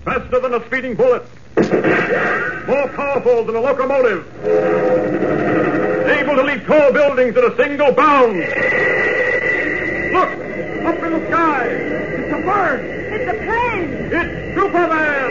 Faster than a speeding bullet. More powerful than a locomotive. Able to leap tall buildings at a single bound. Look! Up in the sky! It's a bird! It's a plane! It's Superman!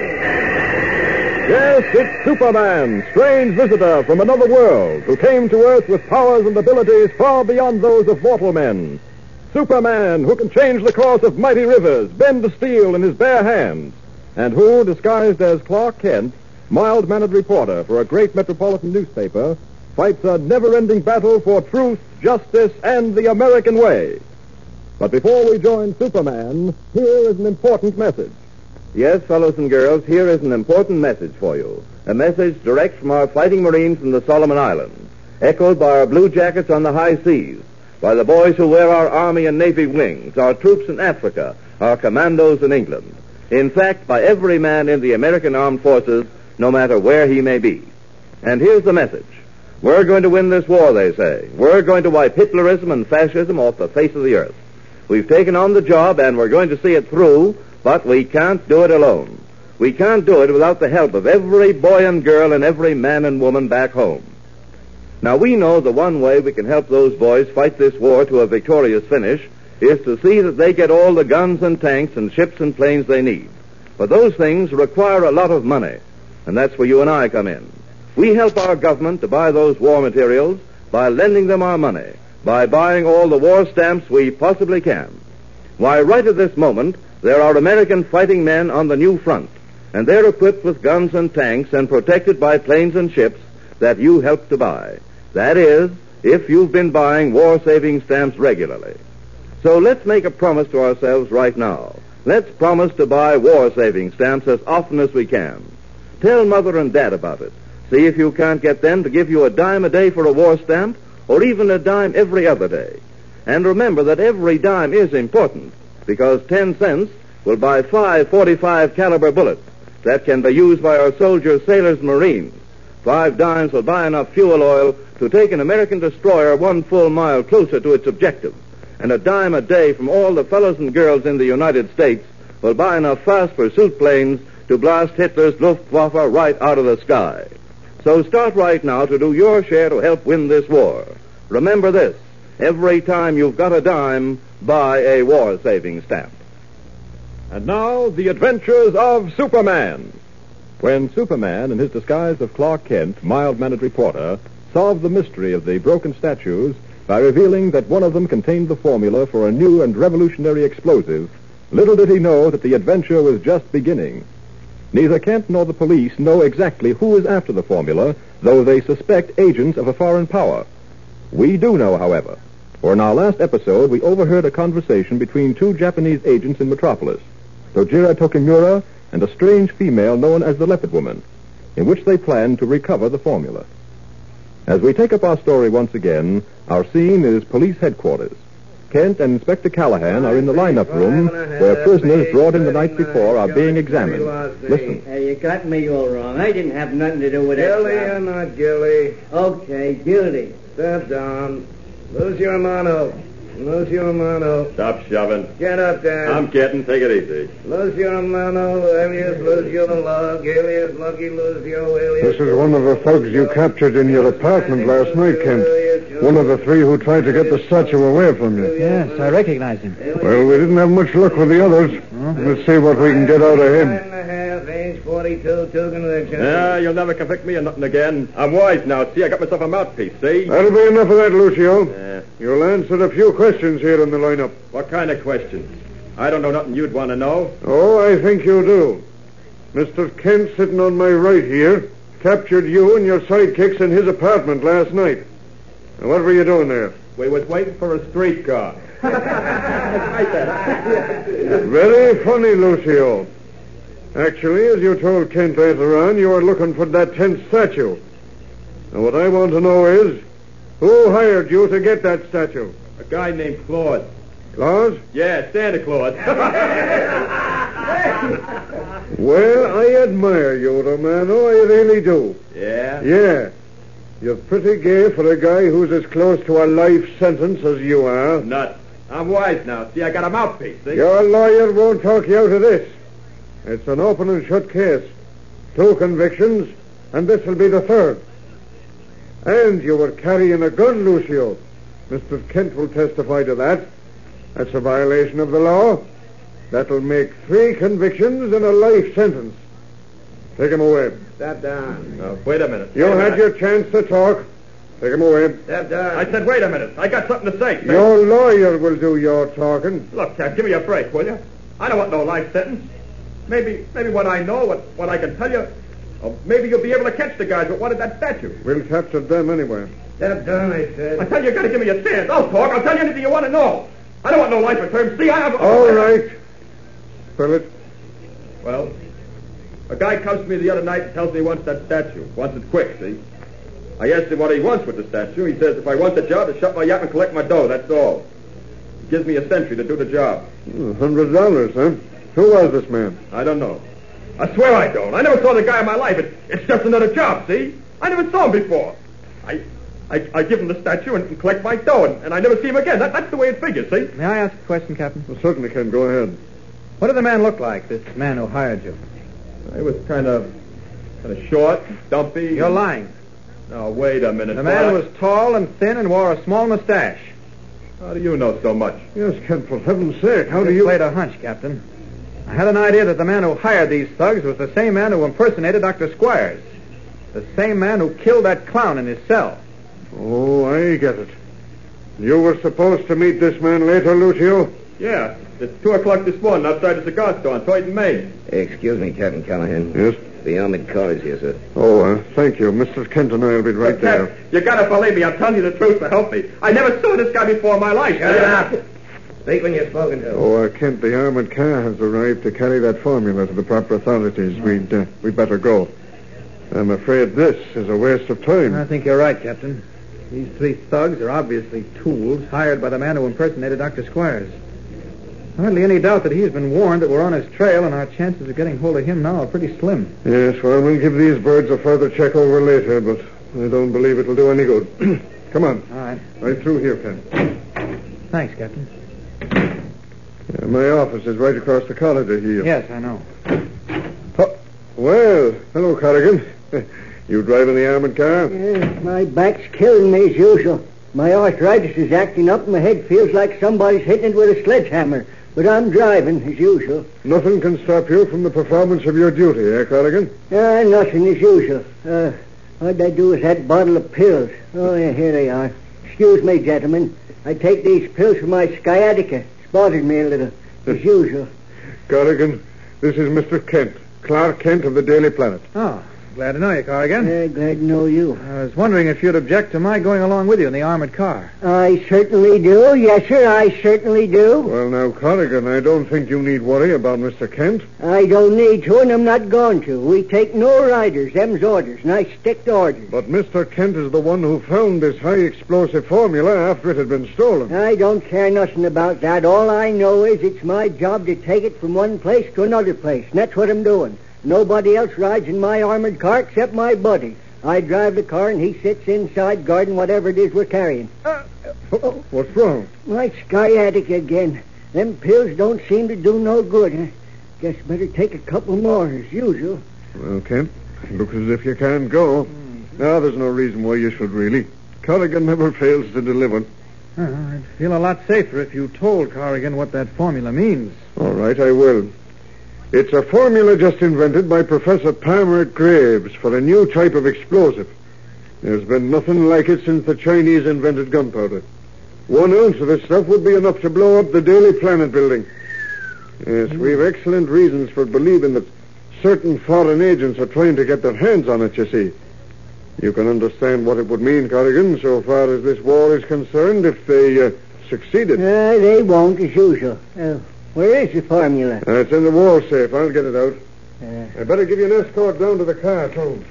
Yes, it's Superman, strange visitor from another world, who came to Earth with powers and abilities far beyond those of mortal men. Superman, who can change the course of mighty rivers, bend the steel in his bare hands, and who, disguised as Clark Kent, mild-mannered reporter for a great metropolitan newspaper, fights a never-ending battle for truth, justice, and the American way. But before we join Superman, here is an important message. Yes, fellows and girls, here is an important message for you. A message direct from our fighting Marines from the Solomon Islands, echoed by our blue jackets on the high seas, by the boys who wear our Army and Navy wings, our troops in Africa, our commandos in England. In fact, by every man in the American armed forces, no matter where he may be. And here's the message. We're going to win this war, they say. We're going to wipe Hitlerism and fascism off the face of the earth. We've taken on the job, and we're going to see it through, but we can't do it alone. We can't do it without the help of every boy and girl and every man and woman back home. Now, we know the one way we can help those boys fight this war to a victorious finish is to see that they get all the guns and tanks and ships and planes they need. But those things require a lot of money, and that's where you and I come in. We help our government to buy those war materials by lending them our money, by buying all the war stamps we possibly can. Why, right at this moment, there are American fighting men on the new front, and they're equipped with guns and tanks and protected by planes and ships that you help to buy. That is, if you've been buying war-saving stamps regularly. So let's make a promise to ourselves right now. Let's promise to buy war-saving stamps as often as we can. Tell Mother and Dad about it. See if you can't get them to give you a dime a day for a war stamp, or even a dime every other day. And remember that every dime is important, because 10 cents will buy 5 .45 caliber bullets that can be used by our soldiers, sailors, and Marines. 5 dimes will buy enough fuel oil to take an American destroyer 1 full mile closer to its objective. And a dime a day from all the fellows and girls in the United States will buy enough fast pursuit planes to blast Hitler's Luftwaffe right out of the sky. So start right now to do your share to help win this war. Remember this: every time you've got a dime, buy a war-saving stamp. And now, the adventures of Superman. When Superman, in his disguise of Clark Kent, mild-mannered reporter, solved the mystery of the broken statues by revealing that one of them contained the formula for a new and revolutionary explosive, little did he know that the adventure was just beginning. Neither Kent nor the police know exactly who is after the formula, though they suspect agents of a foreign power. We do know, however, for in our last episode we overheard a conversation between 2 Japanese agents in Metropolis, Dojira Tokimura and a strange female known as the Leopard Woman, in which they planned to recover the formula. As we take up our story once again, our scene is police headquarters. Kent and Inspector Callahan are in the lineup room where prisoners brought in the night before are being examined. Listen. Hey, you got me all wrong. I didn't have nothing to do with it. Guilty or not guilty? Okay, guilty. Step down. Lose your mano. Lose your mano. Stop shoving. Get up there. I'm getting. Take it easy. Lose your mano. Alias, lose your lug. Alias, lucky, lose your alias. This is one of the thugs you captured in your apartment last night, Kent. One of the 3 who tried to get the statue away from you. Yes, I recognize him. Well, we didn't have much luck with the others. Let's see what we can get out of him. 9.5, age 42, 2 convictions. Yeah, you'll never convict me of nothing again. I'm wise now. See, I got myself a mouthpiece, see? That'll be enough of that, Lucio. Yeah. You'll answer a few questions here in the lineup. What kind of questions? I don't know nothing you'd want to know. Oh, I think you do. Mr. Kent, sitting on my right here, captured you and your sidekicks in his apartment last night. Now, what were you doing there? We was waiting for a streetcar. Very funny, Lucio. Actually, as you told Kent later on, you were looking for that 10th statue. Now, what I want to know is, who hired you to get that statue? A guy named Claude. Claus? Yeah, Santa Claus. Well, I admire you, Romano. I really do. Yeah? Yeah. You're pretty gay for a guy who's as close to a life sentence as you are. Nuts. I'm wise now. See, I got a mouthpiece, see? Your lawyer won't talk you out of this. It's an open and shut case. 2 convictions, and this will be the 3rd. And you were carrying a gun, Lucio. Mr. Kent will testify to that. That's a violation of the law. That'll make 3 convictions and a life sentence. Take him away. Step down. Now, wait a minute. You had your chance to talk. Take him away. Step down. I said, wait a minute. I got something to say. Your lawyer will do your talking. Look, Cap, give me a break, will you? I don't want no life sentence. Maybe what I know, what I can tell you, maybe you'll be able to catch the guys that wanted that statue. We'll capture them anyway. Step down, I said. I tell you, you got to give me a chance. I'll talk. I'll tell you anything you want to know. I don't want no life term. See, I have... All right. Fill it. Well, a guy comes to me the other night and tells me he wants that statue. Wants it quick, see? I asked him what he wants with the statue. He says if I want the job, to shut my yap and collect my dough. That's all. He gives me a century to do the job. $100, huh? Who was this man? I don't know. I swear I don't. I never saw the guy in my life. It's just another job, see? I never saw him before. I give him the statue and collect my dough, and I never see him again. That's the way it figures, see? May I ask a question, Captain? Well, certainly can. Go ahead. What did the man look like, this man who hired you? He was kind of short, dumpy. You're lying. Now, wait a minute. The man was tall and thin and wore a small mustache. How do you know so much? Yes, Kent, for heaven's sake, how do I you... played a hunch, Captain. I had an idea that the man who hired these thugs was the same man who impersonated Dr. Squires. The same man who killed that clown in his cell. Oh, I get it. You were supposed to meet this man later, Lucio? Yeah, it's 2 o'clock this morning outside the cigar store on 3rd and Main. Excuse me, Captain Callahan. Yes? The armored car is here, sir. Oh, thank you. Mr. Kent and I will be right there. Cap, you gotta believe me. I'm telling you the truth to help me. I never saw this guy before in my life. Shut up. Speak when you're spoken to. Oh, Kent, the armored car has arrived to carry that formula to the proper authorities. We'd better go. I'm afraid this is a waste of time. I think you're right, Captain. These 3 thugs are obviously tools hired by the man who impersonated Dr. Squires. Hardly any doubt that he's been warned that we're on his trail, and our chances of getting hold of him now are pretty slim. Yes, well, we'll give these birds a further check over later, but I don't believe it'll do any good. Come on. All right. Right through here, Kent. Thanks, Captain. My office is right across the corridor here. Yes, I know. Oh, well, hello, Corrigan. You driving the armored car? My back's killing me as usual. My arthritis is acting up and my head feels like somebody's hitting it with a sledgehammer. But I'm driving, as usual. Nothing can stop you from the performance of your duty, eh, Corrigan? Nothing as usual. What I do is that bottle of pills. Oh, yeah, here they are. Excuse me, gentlemen. I take these pills for my sciatica. It's bothered me a little, as usual. Corrigan, this is Mr. Kent, Clark Kent of the Daily Planet. Oh, glad to know you, Corrigan. Glad to know you. I was wondering if you'd object to my going along with you in the armored car. I certainly do. Yes, sir, I certainly do. Well, now, Corrigan, I don't think you need worry about Mr. Kent. I don't need to, and I'm not going to. We take no riders. Them's orders, and I stick to orders. But Mr. Kent is the one who found this high-explosive formula after it had been stolen. I don't care nothing about that. All I know is it's my job to take it from one place to another place, and that's what I'm doing. Nobody else rides in my armored car except my buddy. I drive the car, and he sits inside guarding whatever it is we're carrying. What's wrong? My sciatica again. Them pills don't seem to do no good. Guess better take a couple more, as usual. Well, Kent, looks as if you can't go. No, there's no reason why you should, really. Corrigan never fails to deliver. I'd feel a lot safer if you told Corrigan what that formula means. All right, I will. It's a formula just invented by Professor Palmer Graves for a new type of explosive. There's been nothing like it since the Chinese invented gunpowder. 1 ounce of this stuff would be enough to blow up the Daily Planet building. Yes, we've excellent reasons for believing that certain foreign agents are trying to get their hands on it, you see. You can understand what it would mean, Corrigan, so far as this war is concerned, if they succeeded. They won't, as usual. Where is the formula? It's in the wall safe. I'll get it out. I better give you an escort down to the car, too.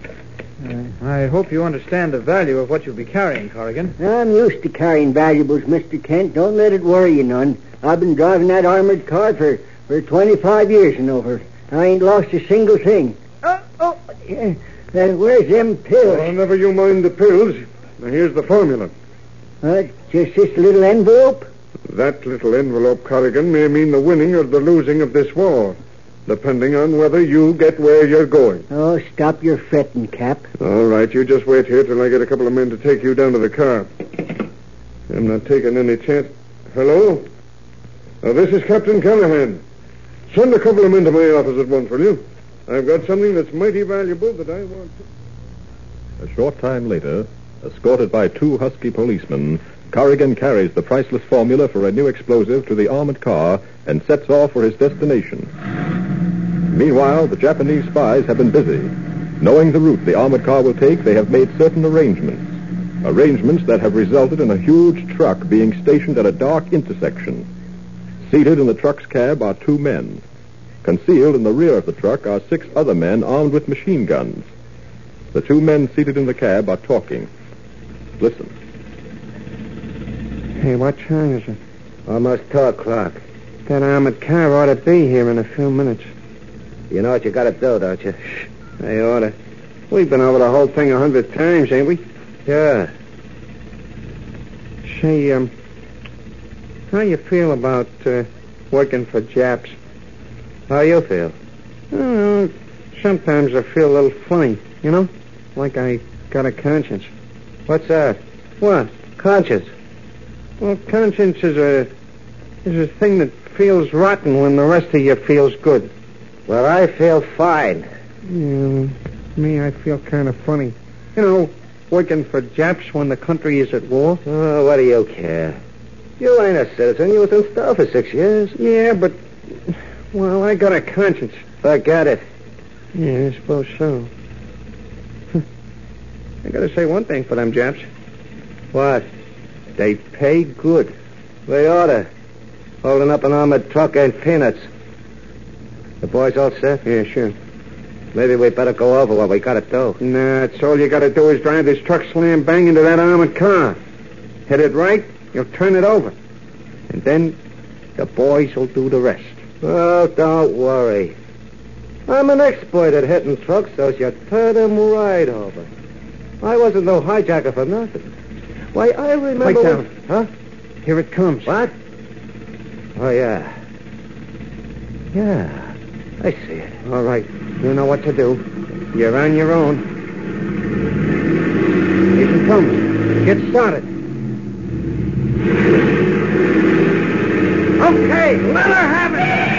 I hope you understand the value of what you'll be carrying, Corrigan. I'm used to carrying valuables, Mr. Kent. Don't let it worry you none. I've been driving that armored car for 25 years and over. I ain't lost a single thing. Where's them pills? Oh, never you mind the pills. Now, here's the formula. Just this little envelope? That little envelope, Corrigan, may mean the winning or the losing of this war. depending on whether you get where you're going. Oh, stop your fretting, Cap. All right, you just wait here till I get a couple of men to take you down to the car. I'm not taking any chance. Hello? This is Captain Callahan. Send a couple of men to my office at once, will you? I've got something that's mighty valuable that I want to... A short time later, escorted by 2 husky policemen, Corrigan carries the priceless formula for a new explosive to the armored car and sets off for his destination. Meanwhile, the Japanese spies have been busy. Knowing the route the armored car will take, they have made certain arrangements that have resulted in a huge truck being stationed at a dark intersection. Seated in the truck's cab are 2 men. Concealed in the rear of the truck are 6 other men armed with machine guns. The 2 men seated in the cab are talking. Listen. Hey, what time is it? Almost 2 o'clock. That armored car ought to be here in a few minutes. You know what you got to do, don't you? Shh. They ought to. We've been over the whole thing 100 times, ain't we? Yeah. Say, how you feel about working for Japs? How you feel? Sometimes I feel a little funny, you know? Like I got a conscience. What's that? What? Conscience. Well, conscience is a thing that feels rotten when the rest of you feels good. Well, I feel fine. Me, I feel kind of funny. You know, working for Japs when the country is at war. Oh, what do you care? You ain't a citizen. You was in store for 6 years. Yeah, but, well, I got a conscience. Forget it. Yeah, I suppose so. I gotta say one thing for them Japs. What? They pay good. They oughta. Holding up an armored truck ain't peanuts. The boys all set? Yeah, sure. Maybe we better go over what we gotta do. Nah, it's all you gotta do is drive this truck slam bang into that armored car. Hit it right, you'll turn it over. And then the boys will do the rest. Oh, don't worry. I'm an expert at hitting trucks, so you turn them right over. I wasn't no hijacker for nothing. Why, I remember... Pipe down. Huh? Here it comes. What? Oh, yeah. Yeah, I see it. All right, you know what to do. You're on your own. Here she comes. Get started. Okay, let her have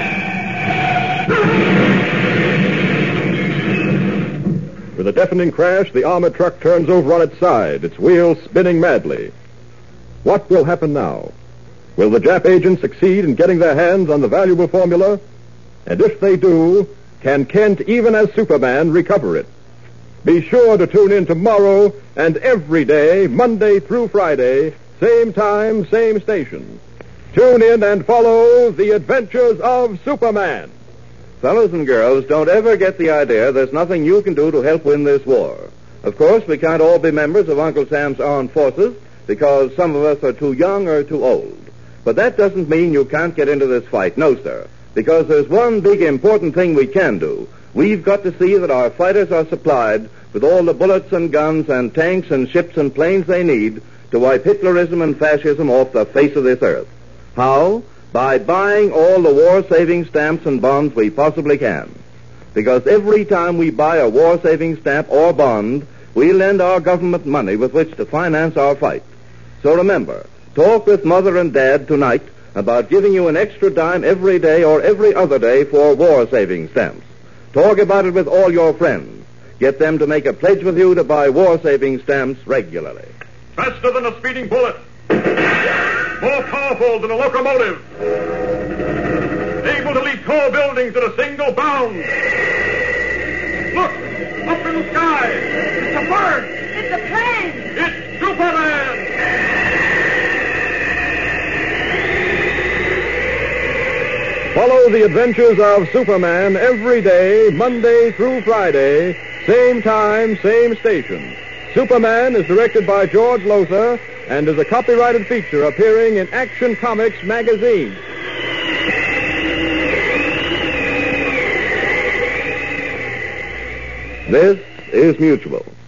it! With a deafening crash, the armored truck turns over on its side, its wheels spinning madly. What will happen now? Will the Jap agents succeed in getting their hands on the valuable formula? And if they do, can Kent, even as Superman, recover it? Be sure to tune in tomorrow and every day, Monday through Friday, same time, same station. Tune in and follow the adventures of Superman. Fellows and girls, don't ever get the idea there's nothing you can do to help win this war. Of course, we can't all be members of Uncle Sam's armed forces because some of us are too young or too old. But that doesn't mean you can't get into this fight. No, sir. Because there's one big important thing we can do. We've got to see that our fighters are supplied with all the bullets and guns and tanks and ships and planes they need to wipe Hitlerism and fascism off the face of this earth. How? By buying all the war-saving stamps and bonds we possibly can. Because every time we buy a war-saving stamp or bond, we lend our government money with which to finance our fight. So remember, talk with Mother and Dad tonight about giving you an extra dime every day or every other day for war-saving stamps. Talk about it with all your friends. Get them to make a pledge with you to buy war-saving stamps regularly. Faster than a speeding bullet. More powerful than a locomotive. Able to leap tall buildings at a single bound. Look! Up in the sky! It's a bird! It's a plane! It's Superman! Follow the adventures of Superman every day, Monday through Friday, same time, same station. Superman is directed by George Lothar and is a copyrighted feature appearing in Action Comics magazine. This is Mutual.